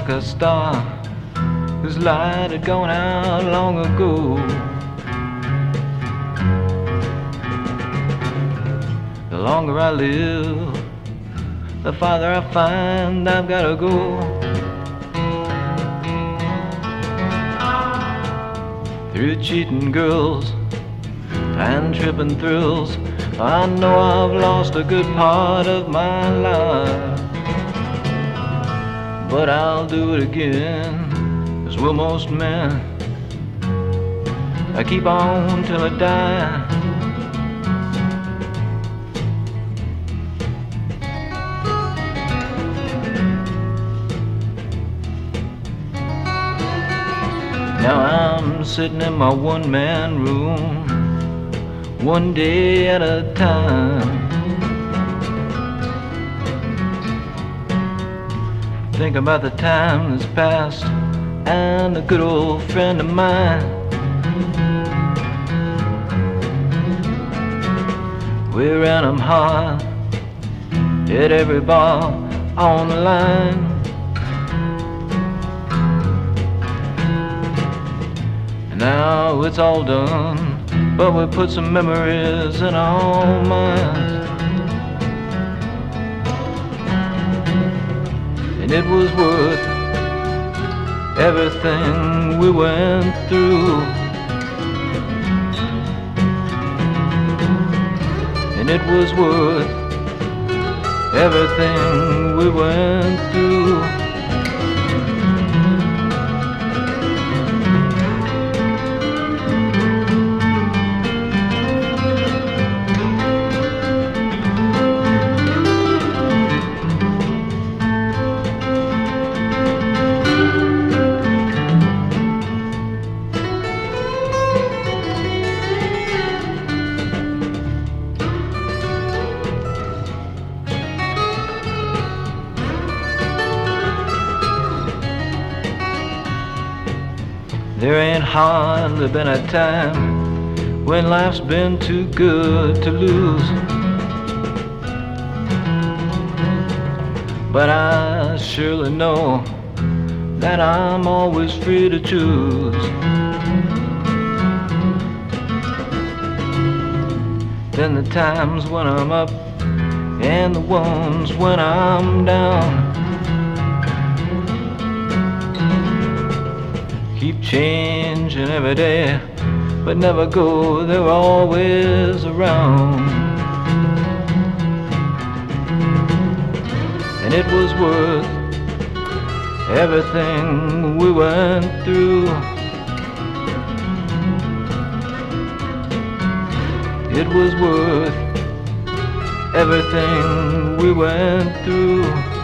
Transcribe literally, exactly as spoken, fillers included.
like a star whose light had gone out long ago. The longer I live, the farther I find I've gotta go. Through cheating girls and tripping thrills, I know I've lost a good part of my life. But I'll do it again, as will most men. I keep on till I die. Now I'm sitting in my one-man room, one day at a time, thinking about the time that's passed and a good old friend of mine. We ran 'em hard, hit every ball on the line. Now it's all done, but we put some memories in our minds. And it was worth everything we went through. And it was worth everything we went through. There ain't hardly been a time when life's been too good to lose. But I surely know that I'm always free to choose. Then the times when I'm up and the ones when I'm down keep changing every day, but never go, they're always around. And it was worth everything we went through. It was worth everything we went through.